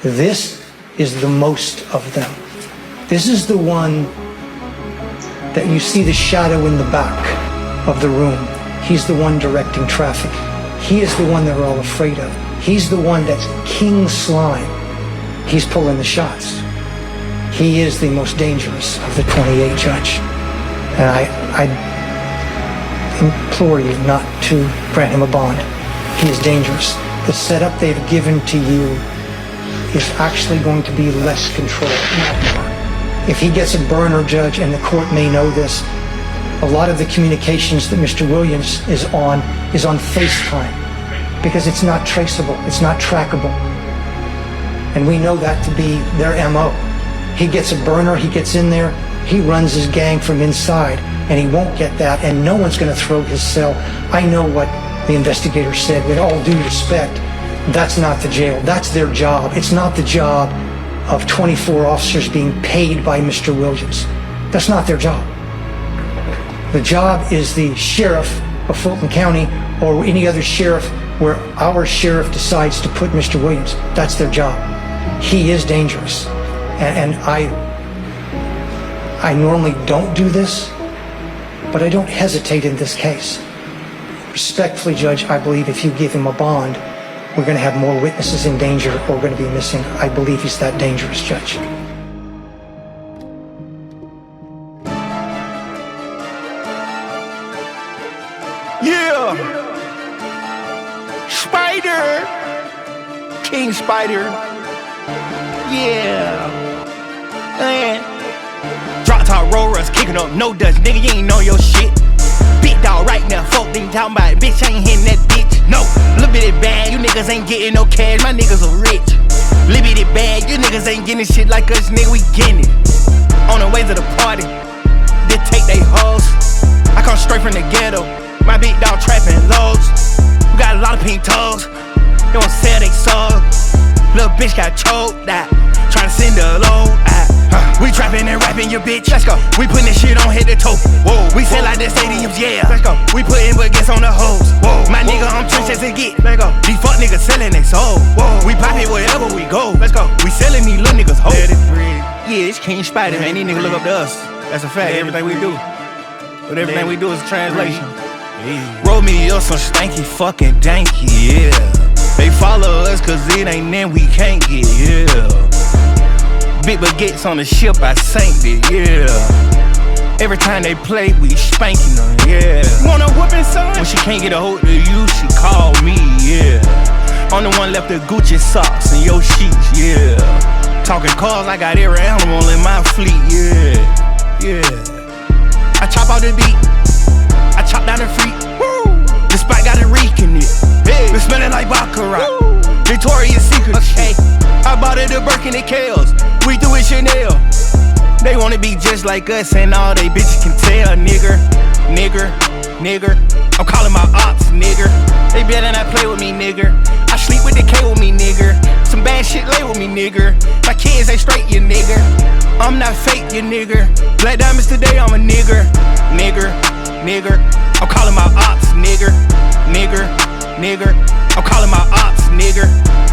This is the most of them. This is the one that you see the shadow in the back of the room. He's the one directing traffic. He is the one they're all afraid of. He's the one that's King Slime. He's pulling the shots. He is the most dangerous of the 28, Judge. And I implore you not to grant him a bond. He is dangerous. The setup they've given to you is actually going to be less control, not more. If he gets a burner, Judge, and the court may know this, a lot of the communications that Mr. Williams is on FaceTime, because it's not traceable, it's not trackable. And we know that to be their MO. He gets a burner, he gets in there, he runs his gang from inside, and he won't get that, and no one's gonna throw his cell. I know what the investigator said, with all due respect, that's not the jail, that's their job. It's not the job of 24 officers being paid by Mr. Williams. That's not their job. The job is the sheriff of Fulton County or any other sheriff where our sheriff decides to put Mr. Williams. That's their job. He is dangerous. And I normally don't do this, but I don't hesitate in this case. Respectfully, Judge, I believe if you give him a bond, we're going to have more witnesses in danger or we're going to be missing. I believe he's that dangerous, Judge. Yeah! Spider! King Spider! Yeah! Drop top rollers, kicking up no dust, nigga, you ain't know your shit. Big dog right now, folk ain't talking about it, bitch, I ain't hitting that bitch. No, little bit it bad, you niggas ain't getting no cash, my niggas are rich. Little bit it bad, you niggas ain't getting shit like us, nigga, we getting it. On the way to the party, they take they hoes. I come straight from the ghetto, my big dog trapping loads. We got a lot of pink toes, they won't sell they soul. Little bitch got choked out, tryna send her load out. We trapping and rapping your bitch, let's go. We putting this shit on head to toe. Whoa, we sell like the stadiums, yeah. Let's go. We putting baguettes on the hoes. Whoa, my nigga, I'm trenches to get. Let's go. These fuck niggas selling they soul. Whoa, we poppin' wherever we go. Let's go. We selling these little niggas hoes. Yeah, it's King Spider, man. These niggas look up to us. That's a fact. Everything we do. But everything we do is a translation. Roll me up some stanky fucking danky, yeah. They follow us cause it ain't them we can't get, yeah. Big baguettes on the ship, I sank it, yeah. Every time they play, we spanking them, yeah. You want a whooping, son? When she can't get a hold of you, she call me, yeah. I'm the one left the Gucci socks and your sheets, yeah. Talking cars, I got every animal in my fleet, yeah. Yeah. I chop out the beat, I chop down the freak. Woo. The spot got a reek in it. Hey. Been smelling like Baccarat. Woo. Victoria's Secret, okay. I bought it a Birkin and Kales. We do it Chanel. They wanna be just like us and all they bitches can tell, nigger. I'm calling my ops, nigger. They better not play with me, nigger. I sleep with the K with me, nigger. Some bad shit lay with me, nigger. My kids ain't straight, you nigger. I'm not fake, you nigger. Black diamonds today, I'm a nigger. I'm calling my ops, nigger. I'm calling my ops, nigger.